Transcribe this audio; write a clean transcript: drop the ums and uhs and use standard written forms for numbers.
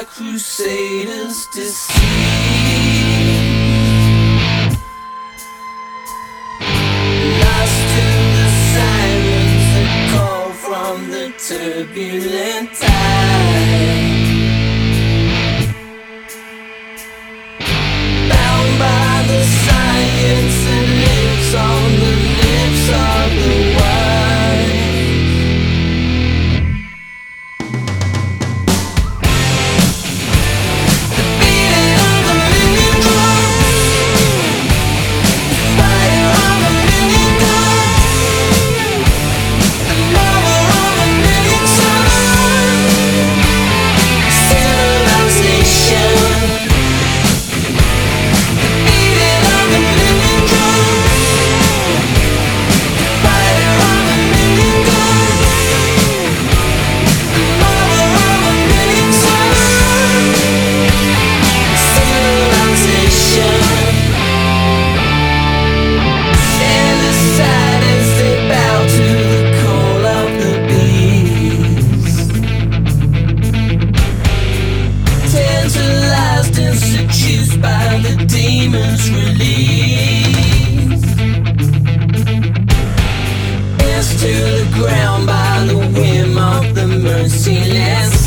crusaders deceive. Lost to the sirens that call from the turbulent tide. Bound by the science that lives on the lips of the wise. The beating of a million drums, the fire of a million guns, the mother of a million sons, civilization. Seduced by the demons release, is to the ground by the whim of the merciless